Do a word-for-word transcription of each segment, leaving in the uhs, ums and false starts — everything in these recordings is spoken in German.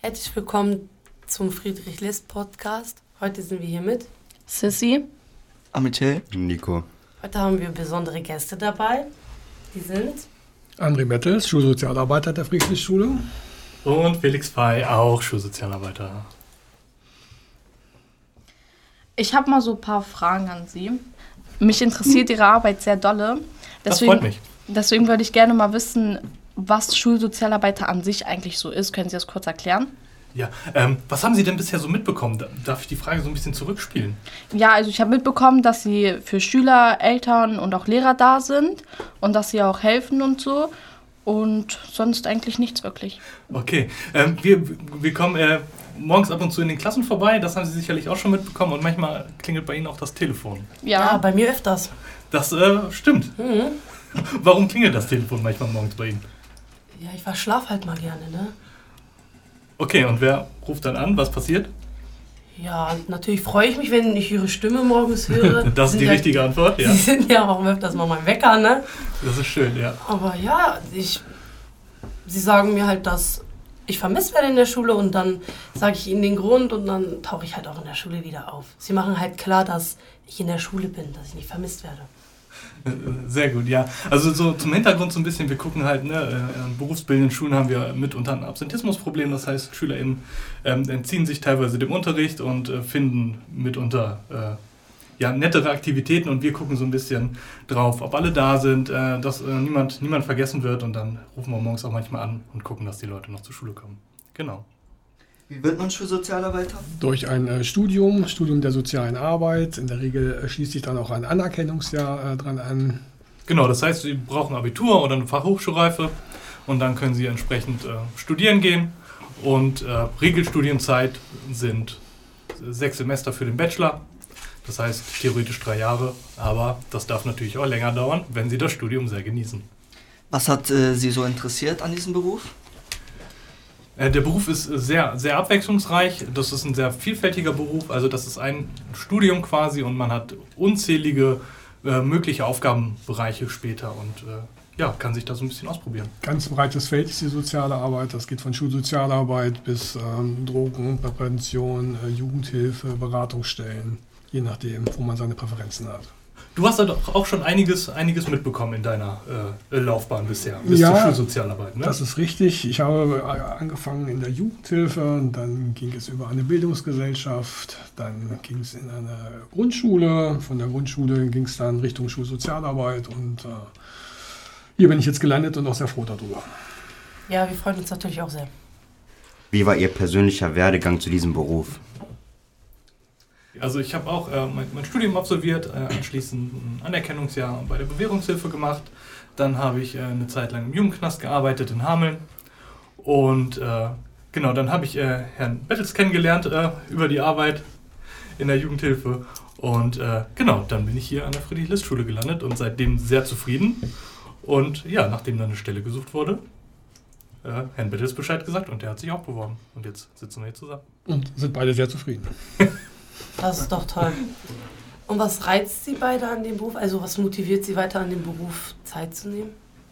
Herzlich willkommen zum Friedrich-List-Podcast. Heute sind wir hier mit Sissi, Amitel, Nico. Heute haben wir besondere Gäste dabei. Die sind André Bettels, Schulsozialarbeiter der Friedrich-Schule. Und Felix Fey, auch Schulsozialarbeiter. ich habe mal so ein paar Fragen an Sie. Mich interessiert Ihre Arbeit sehr dolle. Deswegen, das freut mich. Deswegen würde ich gerne mal wissen, was Schulsozialarbeiter an sich eigentlich so ist. Können Sie das kurz erklären? Ja, ähm, was haben Sie denn bisher so mitbekommen? Darf ich die Frage so ein bisschen zurückspielen? Ja, also ich habe mitbekommen, dass Sie für Schüler, Eltern und auch Lehrer da sind und dass Sie auch helfen und so. Und sonst eigentlich nichts wirklich. Okay, ähm, wir, wir kommen äh, morgens ab und zu in den Klassen vorbei. Das haben Sie sicherlich auch schon mitbekommen. Und manchmal klingelt bei Ihnen auch das Telefon. Ja, ja bei mir öfters. Das äh, stimmt. Mhm. Warum klingelt das Telefon manchmal morgens bei Ihnen? Ja, ich verschlaf halt mal gerne, ne? Okay, und wer ruft dann an? Was passiert? Ja, natürlich freue ich mich, wenn ich Ihre Stimme morgens höre. Das ist die ja, richtige Antwort, ja. Sie sind ja auch öfters mal mein Wecker, ne? Das ist schön, ja. Aber ja, ich, Sie sagen mir halt, dass ich vermisst werde in der Schule und dann sage ich Ihnen den Grund und dann tauche ich halt auch in der Schule wieder auf. Sie machen halt klar, dass ich in der Schule bin, dass ich nicht vermisst werde. Sehr gut, ja. Also so zum Hintergrund so ein bisschen, wir gucken halt, ne, in berufsbildenden Schulen haben wir mitunter ein Absentismusproblem, das heißt, SchülerInnen ähm, entziehen sich teilweise dem Unterricht und äh, finden mitunter äh, ja, nettere Aktivitäten und wir gucken so ein bisschen drauf, ob alle da sind, äh, dass äh, niemand, niemand vergessen wird und dann rufen wir morgens auch manchmal an und gucken, dass die Leute noch zur Schule kommen. Genau. Wie wird man Schulsozialarbeiter? Durch ein äh, Studium, Studium der sozialen Arbeit. In der Regel äh, schließt sich dann auch ein Anerkennungsjahr äh, dran an. Genau, das heißt, Sie brauchen Abitur oder eine Fachhochschulreife und dann können Sie entsprechend äh, studieren gehen. Und äh, Regelstudienzeit sind sechs Semester für den Bachelor. Das heißt theoretisch drei Jahre, aber das darf natürlich auch länger dauern, wenn Sie das Studium sehr genießen. Was hat äh, Sie so interessiert an diesem Beruf? Der Beruf ist sehr, sehr abwechslungsreich. Das ist ein sehr vielfältiger Beruf. Also das ist ein Studium quasi und man hat unzählige äh, mögliche Aufgabenbereiche später und äh, ja, kann sich da so ein bisschen ausprobieren. Ganz breites Feld ist die soziale Arbeit. Das geht von Schulsozialarbeit bis ähm, Drogenprävention, äh, Jugendhilfe, Beratungsstellen, je nachdem, wo man seine Präferenzen hat. Du hast ja doch auch schon einiges, einiges mitbekommen in deiner äh, Laufbahn bisher, bis ja, zur Schulsozialarbeit, ne? Das ist richtig. Ich habe angefangen in der Jugendhilfe, dann ging es über eine Bildungsgesellschaft, dann ging es in eine Grundschule, von der Grundschule ging es dann Richtung Schulsozialarbeit und äh, hier bin ich jetzt gelandet und auch sehr froh darüber. Ja, wir freuen uns natürlich auch sehr. Wie war Ihr persönlicher Werdegang zu diesem Beruf? Also ich habe auch äh, mein, mein Studium absolviert, äh, anschließend ein Anerkennungsjahr bei der Bewährungshilfe gemacht. Dann habe ich äh, eine Zeit lang im Jugendknast gearbeitet in Hameln. Und äh, genau, dann habe ich äh, Herrn Bettels kennengelernt äh, über die Arbeit in der Jugendhilfe. Und äh, genau, dann bin ich hier an der Friedrich-List-Schule gelandet und seitdem sehr zufrieden. Und ja, nachdem dann eine Stelle gesucht wurde, äh, Herrn Bettels Bescheid gesagt und der hat sich auch beworben. Und jetzt sitzen wir hier zusammen. Und sind beide sehr zufrieden. Das ist doch toll. Und was reizt Sie beide an dem Beruf? Also was motiviert Sie weiter an dem Beruf, Zeit zu nehmen?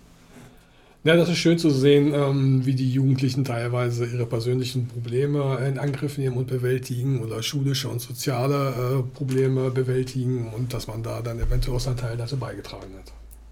Ja, das ist schön zu sehen, ähm, wie die Jugendlichen teilweise ihre persönlichen Probleme in Angriff nehmen und bewältigen oder schulische und soziale äh, Probleme bewältigen und dass man da dann eventuell auch seinen Teil dazu beigetragen hat.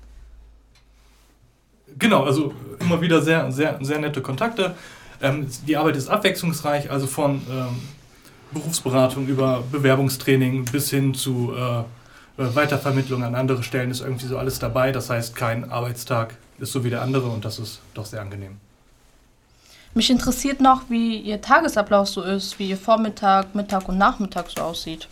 Genau, also immer wieder sehr, sehr, sehr nette Kontakte. Ähm, die Arbeit ist abwechslungsreich, also von ähm, Berufsberatung über Bewerbungstraining bis hin zu äh, Weitervermittlung an andere Stellen ist irgendwie so alles dabei. Das heißt, kein Arbeitstag ist so wie der andere und das ist doch sehr angenehm. mich interessiert noch, wie Ihr Tagesablauf so ist, wie Ihr Vormittag, Mittag und Nachmittag so aussieht.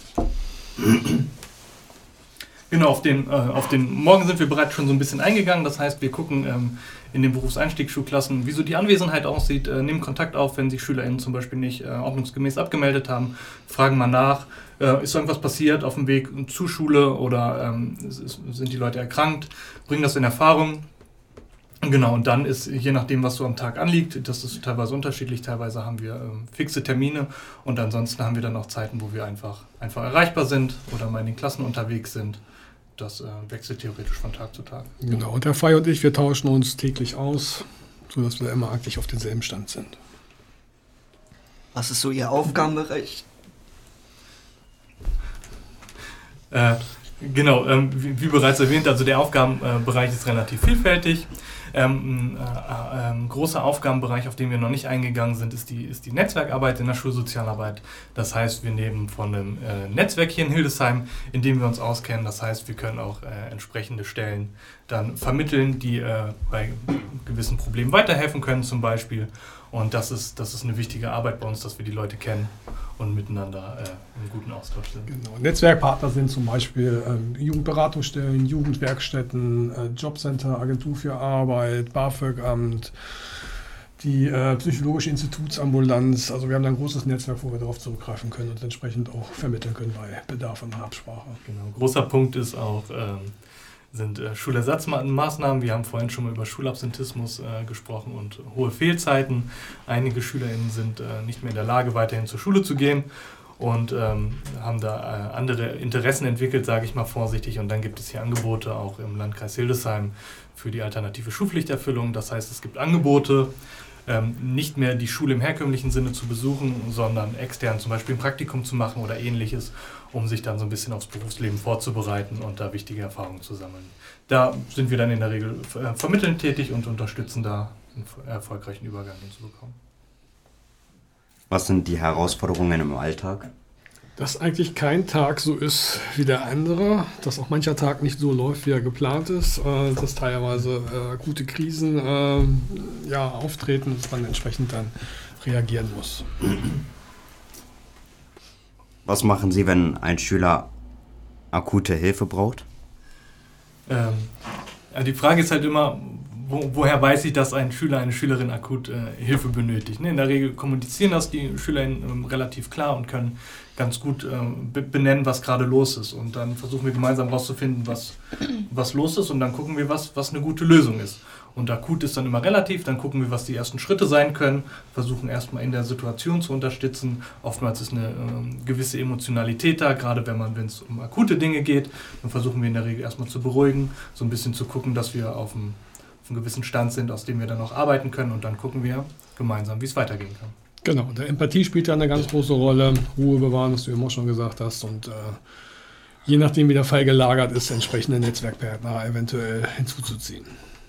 Genau, auf den, äh, auf den Morgen sind wir bereits schon so ein bisschen eingegangen. Das heißt, wir gucken ähm, in den Berufseinstiegsschulklassen, wie so die Anwesenheit aussieht, äh, nehmen Kontakt auf, wenn sich SchülerInnen zum Beispiel nicht äh, ordnungsgemäß abgemeldet haben, fragen mal nach, äh, ist irgendwas passiert auf dem Weg zur Schule oder ähm, ist, sind die Leute erkrankt, bringen das in Erfahrung. Genau, und dann ist, je nachdem, was so am Tag anliegt, das ist teilweise unterschiedlich, teilweise haben wir ähm, fixe Termine und ansonsten haben wir dann auch Zeiten, wo wir einfach, einfach erreichbar sind oder mal in den Klassen unterwegs sind. Das äh, wechselt theoretisch von Tag zu Tag. Genau, und der Fei und ich, wir tauschen uns täglich aus, sodass wir immer eigentlich auf demselben Stand sind. Was ist so Ihr Aufgabenbereich? Äh, genau, ähm, wie, wie bereits erwähnt, also der Aufgabenbereich ist relativ vielfältig. Ähm, äh, äh, ein großer Aufgabenbereich, auf den wir noch nicht eingegangen sind, ist die, ist die Netzwerkarbeit in der Schulsozialarbeit. Das heißt, wir nehmen von einem äh, Netzwerk hier in Hildesheim, in dem wir uns auskennen. Das heißt, wir können auch äh, entsprechende Stellen dann vermitteln, die äh, bei gewissen Problemen weiterhelfen können zum Beispiel. Und das ist, das ist eine wichtige Arbeit bei uns, dass wir die Leute kennen und miteinander äh, im guten Austausch sind. Genau. Netzwerkpartner sind zum Beispiel ähm, Jugendberatungsstellen, Jugendwerkstätten, äh, Jobcenter, Agentur für Arbeit, BAföG-Amt, die äh, Psychologische Institutsambulanz. Also wir haben da ein großes Netzwerk, wo wir darauf zurückgreifen können und entsprechend auch vermitteln können bei Bedarf und Absprache. Genau. Großer Punkt ist auch, ähm, sind äh, Schulersatzmaßnahmen. Wir haben vorhin schon mal über Schulabsentismus äh, gesprochen und hohe Fehlzeiten. Einige SchülerInnen sind äh, nicht mehr in der Lage, weiterhin zur Schule zu gehen und ähm, haben da äh, andere Interessen entwickelt, sage ich mal vorsichtig. Und dann gibt es hier Angebote auch im Landkreis Hildesheim für die alternative Schulpflichterfüllung. Das heißt, es gibt Angebote, ähm, nicht mehr die Schule im herkömmlichen Sinne zu besuchen, sondern extern zum Beispiel ein Praktikum zu machen oder ähnliches, um sich dann so ein bisschen aufs Berufsleben vorzubereiten und da wichtige Erfahrungen zu sammeln. Da sind wir dann in der Regel äh, vermittelnd tätig und unterstützen da einen erfolgreichen Übergang hinzubekommen. Was sind die Herausforderungen im Alltag? Dass eigentlich kein Tag so ist wie der andere, dass auch mancher Tag nicht so läuft, wie er geplant ist, äh, dass teilweise äh, akute Krisen äh, ja, auftreten, dass man entsprechend dann reagieren muss. Was machen Sie, wenn ein Schüler akute Hilfe braucht? Ähm, ja, die Frage ist halt immer, wo, woher weiß ich, dass ein Schüler, eine Schülerin akut äh, Hilfe benötigt? Ne? In der Regel kommunizieren das die SchülerInnen ähm, relativ klar und können ganz gut ähm, be- benennen, was gerade los ist. Und dann versuchen wir gemeinsam herauszufinden, was, was los ist und dann gucken wir, was, was eine gute Lösung ist. Und akut ist dann immer relativ, dann gucken wir, was die ersten Schritte sein können, versuchen erstmal in der Situation zu unterstützen. Oftmals ist eine äh, gewisse Emotionalität da, gerade wenn man, wenn es um akute Dinge geht, dann versuchen wir in der Regel erstmal zu beruhigen, so ein bisschen zu gucken, dass wir auf einem, auf einem gewissen Stand sind, aus dem wir dann auch arbeiten können und dann gucken wir gemeinsam, wie es weitergehen kann. Genau, der Empathie spielt ja eine ganz große Rolle, Ruhe bewahren, was du eben auch schon gesagt hast und äh, je nachdem, wie der Fall gelagert ist, entsprechende Netzwerkpartner eventuell hinzuzuziehen.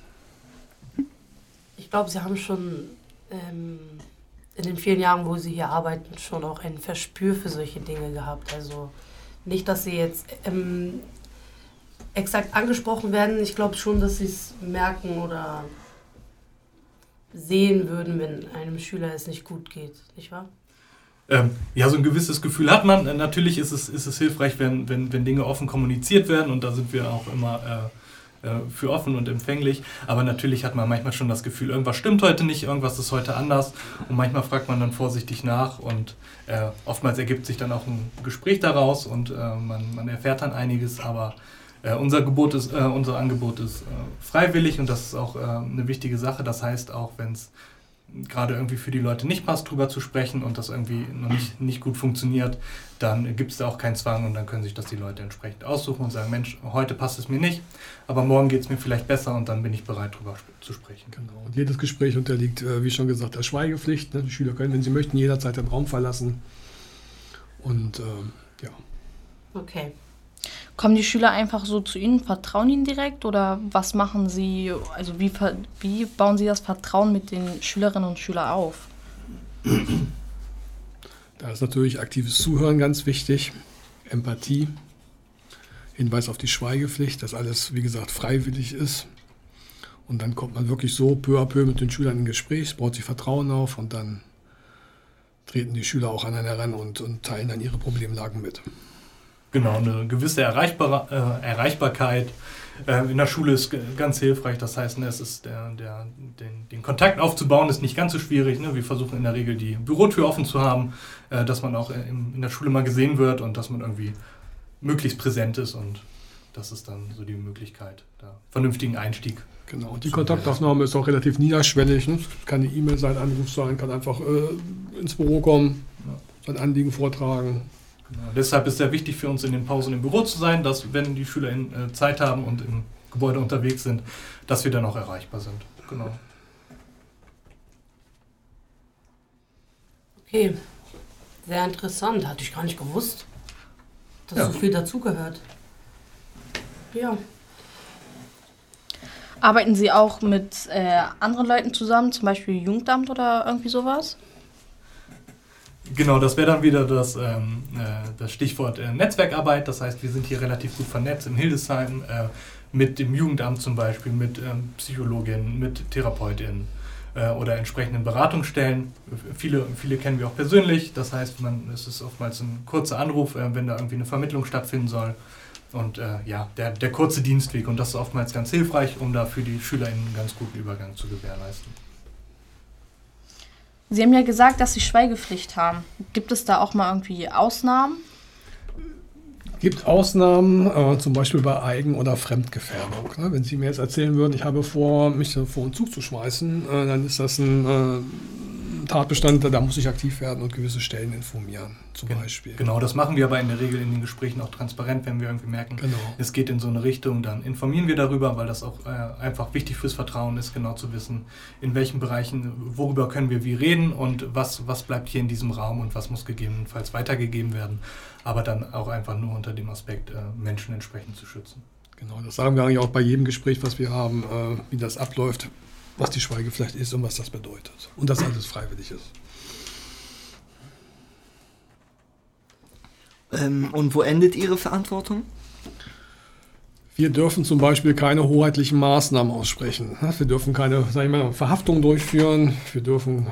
Ich glaube, Sie haben schon ähm, in den vielen Jahren, wo Sie hier arbeiten, schon auch ein Verspür für solche Dinge gehabt. Also nicht, dass Sie jetzt ähm, exakt angesprochen werden. Ich glaube schon, dass Sie es merken oder sehen würden, wenn einem Schüler es nicht gut geht, nicht wahr? Ähm, ja, so ein gewisses Gefühl hat man. Äh, natürlich ist es, ist es hilfreich, wenn, wenn, wenn Dinge offen kommuniziert werden und da sind wir auch immer äh, für offen und empfänglich, aber natürlich hat man manchmal schon das Gefühl, irgendwas stimmt heute nicht, irgendwas ist heute anders und manchmal fragt man dann vorsichtig nach und äh, oftmals ergibt sich dann auch ein Gespräch daraus und äh, man, man erfährt dann einiges, aber äh, unser, Gebot ist, äh, unser Angebot ist äh, freiwillig und das ist auch äh, eine wichtige Sache, das heißt auch, wenn es gerade irgendwie für die Leute nicht passt, drüber zu sprechen und das irgendwie noch nicht, nicht gut funktioniert, dann gibt es da auch keinen Zwang und dann können sich das die Leute entsprechend aussuchen und sagen, Mensch, heute passt es mir nicht, aber morgen geht es mir vielleicht besser und dann bin ich bereit, drüber sp- zu sprechen. Genau. Und jedes Gespräch unterliegt, wie schon gesagt, der Schweigepflicht. Die Schüler können, wenn sie möchten, jederzeit den Raum verlassen. Und ähm, ja. Okay. Kommen die Schüler einfach so zu Ihnen, vertrauen Ihnen direkt oder was machen Sie, also wie, ver- wie bauen Sie das Vertrauen mit den Schülerinnen und Schülern auf? Da ist natürlich aktives Zuhören ganz wichtig, Empathie, Hinweis auf die Schweigepflicht, dass alles, wie gesagt, freiwillig ist. Und dann kommt man wirklich so peu à peu mit den Schülern in Gespräch, baut sich Vertrauen auf und dann treten die Schüler auch an einen heran und, und teilen dann ihre Problemlagen mit. Genau, eine gewisse Erreichbar- äh, Erreichbarkeit äh, in der Schule ist g- ganz hilfreich. Das heißt, ne, es ist der, der, den, den Kontakt aufzubauen ist nicht ganz so schwierig. Ne? Wir versuchen in der Regel die Bürotür offen zu haben, äh, dass man auch in, in der Schule mal gesehen wird und dass man irgendwie möglichst präsent ist und das ist dann so die Möglichkeit, da vernünftigen Einstieg. Genau, und die Kontaktaufnahme ist auch relativ niederschwellig. Ne? Kann eine E-Mail sein, Anruf sein, kann einfach äh, ins Büro kommen, Ja. sein Anliegen vortragen. Genau. Deshalb ist es sehr wichtig für uns in den Pausen im Büro zu sein, dass wenn die SchülerInnen äh, Zeit haben und im Gebäude unterwegs sind, dass wir dann auch erreichbar sind. Genau. Okay, Sehr interessant, hatte ich gar nicht gewusst, dass Ja. so viel dazugehört. Ja. Arbeiten Sie auch mit äh, anderen Leuten zusammen, zum Beispiel Jugendamt oder irgendwie sowas? Genau, das wäre dann wieder das, ähm, äh, das Stichwort äh, Netzwerkarbeit. Das heißt, wir sind hier relativ gut vernetzt in Hildesheim äh, mit dem Jugendamt zum Beispiel, mit ähm, Psychologinnen, mit Therapeutinnen äh, oder entsprechenden Beratungsstellen. Viele, viele kennen wir auch persönlich. Das heißt, man, es ist oftmals ein kurzer Anruf, äh, wenn da irgendwie eine Vermittlung stattfinden soll. Und äh, ja, der, der kurze Dienstweg. Und das ist oftmals ganz hilfreich, um da für die SchülerInnen einen ganz guten Übergang zu gewährleisten. Sie haben ja gesagt, dass Sie Schweigepflicht haben. Gibt es da auch mal irgendwie Ausnahmen? Gibt Ausnahmen, äh, zum Beispiel bei Eigen- oder Fremdgefährdung. Ne? Wenn Sie mir jetzt erzählen würden, ich habe vor, mich vor einen Zug zu schmeißen, äh, dann ist das ein äh, Tatbestand, da muss ich aktiv werden und gewisse Stellen informieren, zum Gen- Beispiel. Genau, das machen wir aber in der Regel in den Gesprächen auch transparent, wenn wir irgendwie merken, Genau. es geht in so eine Richtung, dann informieren wir darüber, weil das auch äh, einfach wichtig fürs Vertrauen ist, genau zu wissen, in welchen Bereichen, worüber können wir wie reden und was, was bleibt hier in diesem Raum und was muss gegebenenfalls weitergegeben werden, aber dann auch einfach nur unter dem Aspekt, äh, Menschen entsprechend zu schützen. Genau, das sagen wir eigentlich auch bei jedem Gespräch, was wir haben, äh, wie das abläuft, was die Schweigepflicht ist und was das bedeutet. Und dass alles freiwillig ist. Ähm, und wo endet Ihre Verantwortung? Wir dürfen zum Beispiel keine hoheitlichen Maßnahmen aussprechen. Wir dürfen keine, sag ich mal, Verhaftungen durchführen. Wir dürfen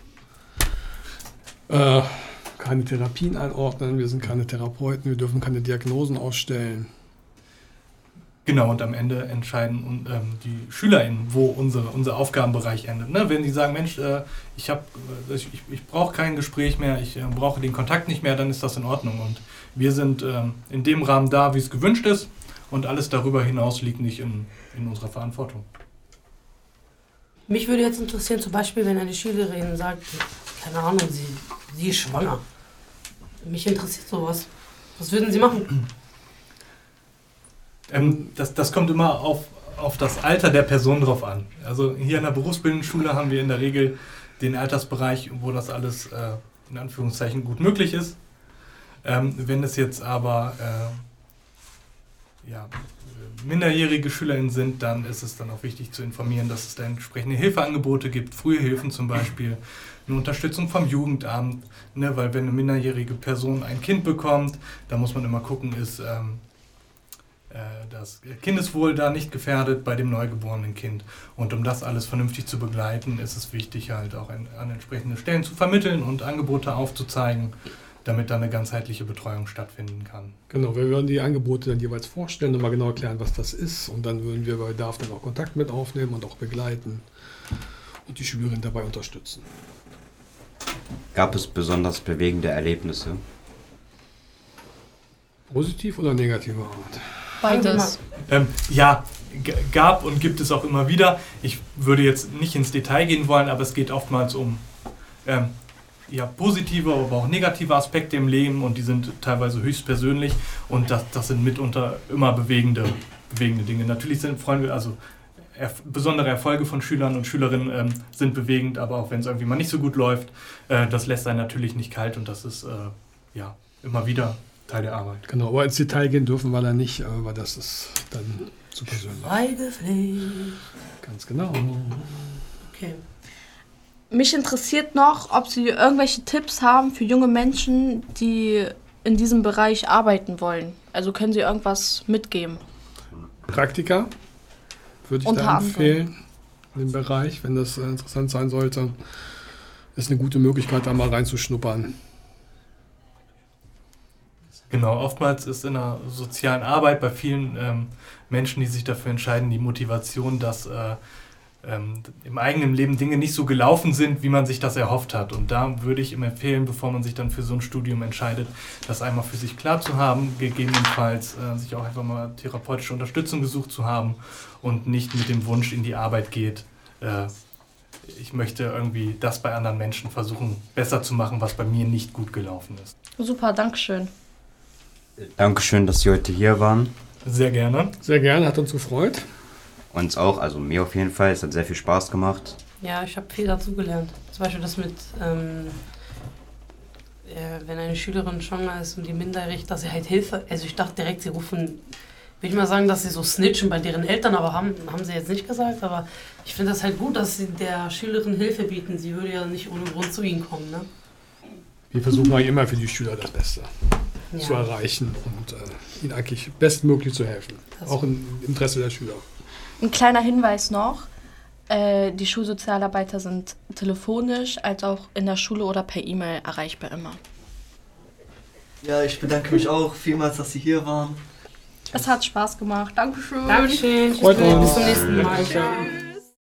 äh, keine Therapien einordnen. Wir sind keine Therapeuten. Wir dürfen keine Diagnosen ausstellen. Genau, und am Ende entscheiden und, ähm, die SchülerInnen, wo unsere, unser Aufgabenbereich endet. Ne? Wenn die sagen, Mensch, äh, ich, hab, äh, ich, ich brauche kein Gespräch mehr, ich äh, brauche den Kontakt nicht mehr, dann ist das in Ordnung. Und wir sind ähm, in dem Rahmen da, wie es gewünscht ist. Und alles darüber hinaus liegt nicht in, in unserer Verantwortung. Mich würde jetzt interessieren, zum Beispiel, wenn eine Schülerin sagt, keine Ahnung, sie, sie ist schwanger. Mich interessiert sowas. Was würden Sie machen? Ähm, das, das kommt immer auf, auf das Alter der Person drauf an. Also hier in der berufsbildenden Schule haben wir in der Regel den Altersbereich, wo das alles äh, in Anführungszeichen gut möglich ist. Ähm, wenn es jetzt aber äh, ja, minderjährige SchülerInnen sind, dann ist es dann auch wichtig zu informieren, dass es da entsprechende Hilfeangebote gibt, frühe Hilfen zum Beispiel, eine Unterstützung vom Jugendamt, ne, weil wenn eine minderjährige Person ein Kind bekommt, da muss man immer gucken, ist ähm, das Kindeswohl da nicht gefährdet bei dem neugeborenen Kind. Und um das alles vernünftig zu begleiten, ist es wichtig, halt auch an, an entsprechende Stellen zu vermitteln und Angebote aufzuzeigen, damit da eine ganzheitliche Betreuung stattfinden kann. Genau, wir würden die Angebote dann jeweils vorstellen und mal genau erklären, was das ist. Und dann würden wir bei Bedarf dann auch Kontakt mit aufnehmen und auch begleiten und die Schülerin dabei unterstützen. Gab es besonders bewegende Erlebnisse? Positiv oder negative Art? Beides. Ähm, ja, g- gab und gibt es auch immer wieder. Ich würde jetzt nicht ins Detail gehen wollen, aber es geht oftmals um ähm, ja, positive, aber auch negative Aspekte im Leben und die sind teilweise höchst persönlich und das, das sind mitunter immer bewegende, bewegende Dinge. Natürlich sind freuen wir, also erf- besondere Erfolge von Schülern und Schülerinnen ähm, sind bewegend, aber auch wenn es irgendwie mal nicht so gut läuft, äh, das lässt einen natürlich nicht kalt und das ist äh, ja immer wieder Teil der Arbeit. Genau, aber ins Detail gehen dürfen wir da nicht, weil das ist dann zu persönlich. Schweigepflicht. Ganz genau. Okay. Mich interessiert noch, ob Sie irgendwelche Tipps haben für junge Menschen, die in diesem Bereich arbeiten wollen. Also können Sie irgendwas mitgeben? Praktika würde ich Unter da anderem. empfehlen, in dem Bereich, wenn das äh, interessant sein sollte. Ist eine gute Möglichkeit, da mal reinzuschnuppern. Genau, oftmals ist in der sozialen Arbeit bei vielen ähm, Menschen, die sich dafür entscheiden, die Motivation, dass äh, ähm, im eigenen Leben Dinge nicht so gelaufen sind, wie man sich das erhofft hat. Und da würde ich ihm empfehlen, bevor man sich dann für so ein Studium entscheidet, das einmal für sich klar zu haben, gegebenenfalls äh, sich auch einfach mal therapeutische Unterstützung gesucht zu haben und nicht mit dem Wunsch in die Arbeit geht, äh, ich möchte irgendwie das bei anderen Menschen versuchen, besser zu machen, was bei mir nicht gut gelaufen ist. Super, Dankeschön. Dankeschön, dass Sie heute hier waren. Sehr gerne. Sehr gerne, hat uns gefreut. Uns auch, also mir auf jeden Fall. Es hat sehr viel Spaß gemacht. Ja, ich habe viel dazugelernt. Zum Beispiel das mit, ähm, äh, wenn eine Schülerin schwanger ist und die minderjährig, dass sie halt Hilfe, also ich dachte direkt, sie rufen, will ich mal sagen, dass sie so snitchen bei deren Eltern, aber haben, haben sie jetzt nicht gesagt, aber ich finde das halt gut, dass sie der Schülerin Hilfe bieten, sie würde ja nicht ohne Grund zu ihnen kommen, ne? Wir versuchen eigentlich immer für die Schüler das Beste Ja. zu erreichen und äh, ihnen eigentlich bestmöglich zu helfen, Das auch im Interesse der Schüler. Ein kleiner Hinweis noch, äh, die Schulsozialarbeiter sind telefonisch als auch in der Schule oder per E-Mail erreichbar immer. Ja, ich bedanke mich auch vielmals, dass Sie hier waren. Es hat Spaß gemacht. Dankeschön. Dankeschön. Freut uns. Bis zum nächsten Mal. Ciao.